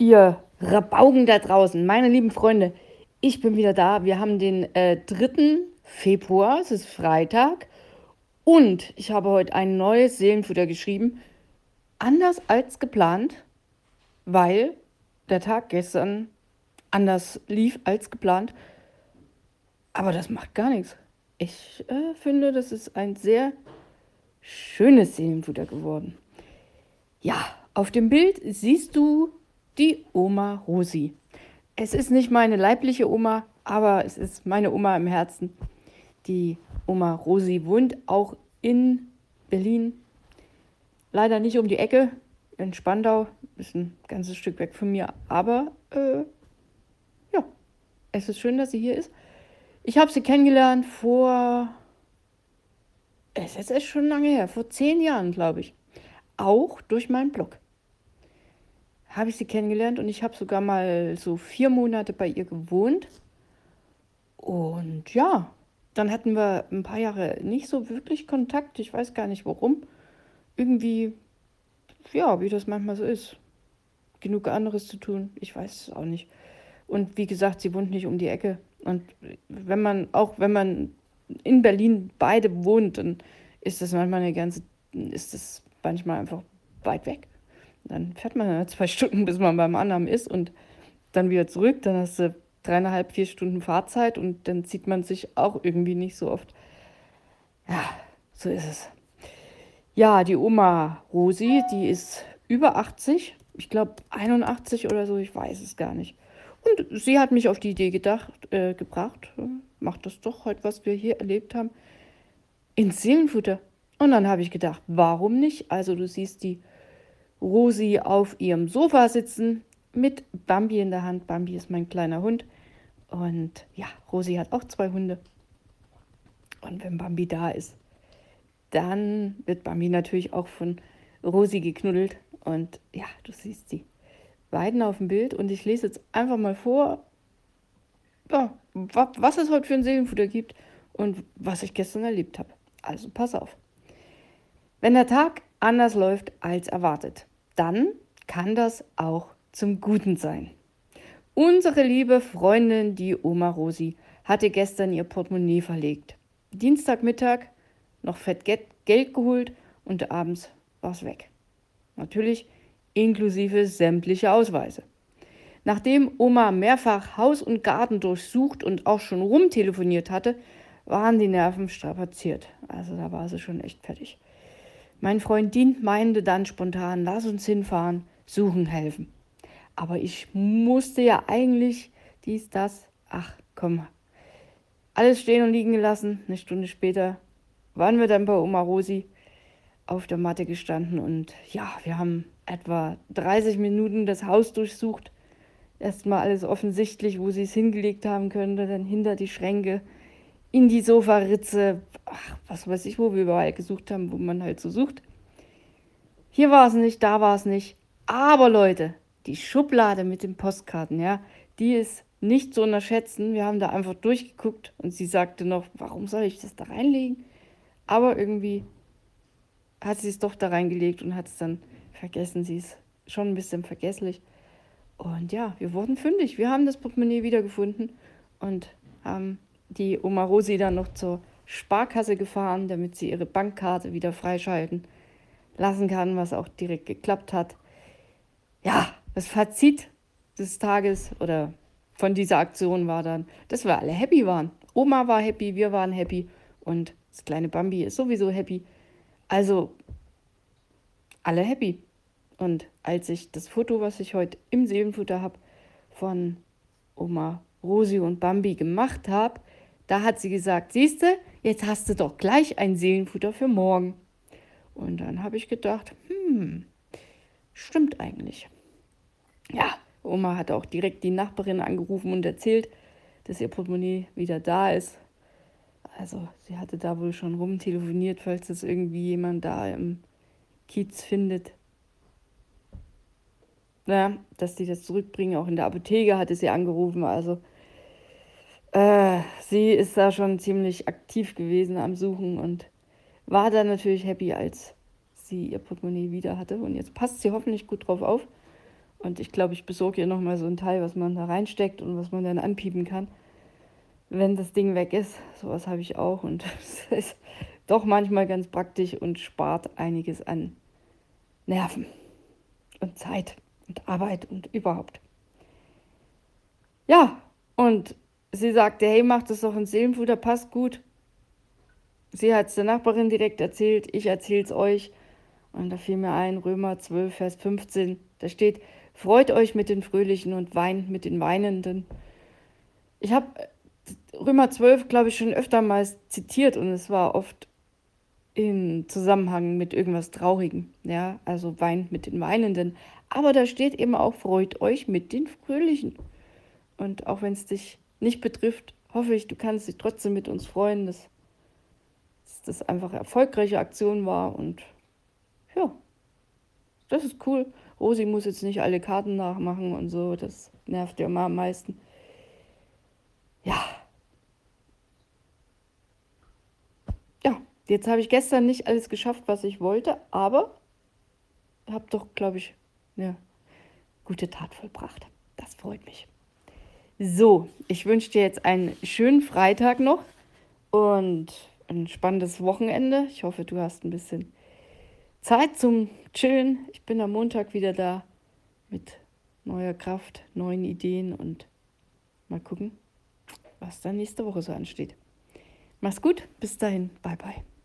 Ihr Rabauken da draußen, meine lieben Freunde, ich bin wieder da. Wir haben den 3. Februar, es ist Freitag und ich habe heute ein neues Seelenfutter geschrieben. Anders als geplant, weil der Tag gestern anders lief als geplant. Aber das macht gar nichts. Ich finde, das ist ein sehr schönes Seelenfutter geworden. Ja, auf dem Bild siehst du die Oma Rosi. Es ist nicht meine leibliche Oma, aber es ist meine Oma im Herzen. Die Oma Rosi wohnt auch in Berlin. Leider nicht um die Ecke, in Spandau. Ist ein ganzes Stück weg von mir. Aber ja, es ist schön, dass sie hier ist. Ich habe sie kennengelernt es ist echt schon lange her, vor 10 Jahren, glaube ich. Auch durch meinen Blog habe ich sie kennengelernt und ich habe sogar mal so 4 Monate bei ihr gewohnt. Und ja, dann hatten wir ein paar Jahre nicht so wirklich Kontakt. Ich weiß gar nicht warum. Irgendwie, ja, wie das manchmal so ist. Genug anderes zu tun. Ich weiß es auch nicht. Und wie gesagt, sie wohnt nicht um die Ecke. Und wenn man in Berlin beide wohnt, dann ist das manchmal einfach weit weg. Dann fährt man ja 2 Stunden, bis man beim anderen ist und dann wieder zurück. Dann hast du 3,5, 4 Stunden Fahrzeit und dann sieht man sich auch irgendwie nicht so oft. Ja, so ist es. Ja, die Oma Rosi, die ist über 80, ich glaube 81 oder so, ich weiß es gar nicht. Und sie hat mich auf die Idee gebracht, mach das doch heute, was wir hier erlebt haben, ins Seelenfutter. Und dann habe ich gedacht, warum nicht? Also du siehst die Rosi auf ihrem Sofa sitzen mit Bambi in der Hand. Bambi ist mein kleiner Hund. Und ja, Rosi hat auch 2 Hunde. Und wenn Bambi da ist, dann wird Bambi natürlich auch von Rosi geknuddelt. Und ja, du siehst die beiden auf dem Bild. Und ich lese jetzt einfach mal vor, ja, was es heute für ein Seelenfutter gibt und was ich gestern erlebt habe. Also pass auf. Wenn der Tag anders läuft als erwartet, dann kann das auch zum Guten sein. Unsere liebe Freundin, die Oma Rosi, hatte gestern ihr Portemonnaie verlegt. Dienstagmittag noch fett Geld geholt und abends war es weg. Natürlich inklusive sämtlicher Ausweise. Nachdem Oma mehrfach Haus und Garten durchsucht und auch schon rumtelefoniert hatte, waren die Nerven strapaziert. Also da war sie schon echt fertig. Mein Freund Dien meinte dann spontan, lass uns hinfahren, suchen helfen. Aber ich musste ja eigentlich das. Ach komm, alles stehen und liegen gelassen. Eine Stunde später waren wir dann bei Oma Rosi auf der Matte gestanden und ja, wir haben etwa 30 Minuten das Haus durchsucht. Erstmal alles offensichtlich, wo sie es hingelegt haben könnte, dann hinter die Schränke, in die Sofaritze, ach, was weiß ich, wo wir überall gesucht haben, wo man halt so sucht. Hier war es nicht, da war es nicht. Aber Leute, die Schublade mit den Postkarten, ja, die ist nicht zu unterschätzen. Wir haben da einfach durchgeguckt und sie sagte noch, warum soll ich das da reinlegen? Aber irgendwie hat sie es doch da reingelegt und hat es dann vergessen. Sie ist schon ein bisschen vergesslich. Und ja, wir wurden fündig. Wir haben das Portemonnaie wiedergefunden und haben die Oma Rosi dann noch zur Sparkasse gefahren, damit sie ihre Bankkarte wieder freischalten lassen kann, was auch direkt geklappt hat. Ja, das Fazit des Tages oder von dieser Aktion war dann, dass wir alle happy waren. Oma war happy, wir waren happy und das kleine Bambi ist sowieso happy. Also alle happy. Und als ich das Foto, was ich heute im Seelenfutter habe, von Oma Rosi und Bambi gemacht habe, da hat sie gesagt, siehste, jetzt hast du doch gleich ein Seelenfutter für morgen. Und dann habe ich gedacht, stimmt eigentlich. Ja, Oma hat auch direkt die Nachbarin angerufen und erzählt, dass ihr Portemonnaie wieder da ist. Also sie hatte da wohl schon rumtelefoniert, falls das irgendwie jemand da im Kiez findet. Ja, dass die das zurückbringen. Auch in der Apotheke hatte sie angerufen. Also sie ist da schon ziemlich aktiv gewesen am Suchen und war dann natürlich happy, als sie ihr Portemonnaie wieder hatte. Und jetzt passt sie hoffentlich gut drauf auf Und ich glaube, ich besorge ihr nochmal so ein Teil, was man da reinsteckt und was man dann anpiepen kann, wenn das Ding weg ist. Sowas habe ich auch und es ist doch manchmal ganz praktisch und spart einiges an Nerven und Zeit und Arbeit und überhaupt. Ja, und sie sagte, hey, mach das doch in Seelenfutter, passt gut. Sie hat es der Nachbarin direkt erzählt, ich erzähle es euch. Und da fiel mir ein, Römer 12, Vers 15, da steht, freut euch mit den Fröhlichen und weint mit den Weinenden. Ich habe Römer 12, glaube ich, schon öfter mal zitiert und es war oft im Zusammenhang mit irgendwas Traurigem. Ja, also weint mit den Weinenden. Aber da steht eben auch, freut euch mit den Fröhlichen. Und auch wenn es dich nicht betrifft, hoffe ich, du kannst dich trotzdem mit uns freuen, dass das einfach eine erfolgreiche Aktion war. Und ja, das ist cool. Rosi muss jetzt nicht alle Karten nachmachen und so. Das nervt ja mal am meisten. Ja, ja. Jetzt habe ich gestern nicht alles geschafft, was ich wollte, aber habe doch, glaube ich, eine gute Tat vollbracht. Das freut mich. So, ich wünsche dir jetzt einen schönen Freitag noch und ein spannendes Wochenende. Ich hoffe, du hast ein bisschen Zeit zum Chillen. Ich bin am Montag wieder da mit neuer Kraft, neuen Ideen und mal gucken, was dann nächste Woche so ansteht. Mach's gut, bis dahin, bye bye.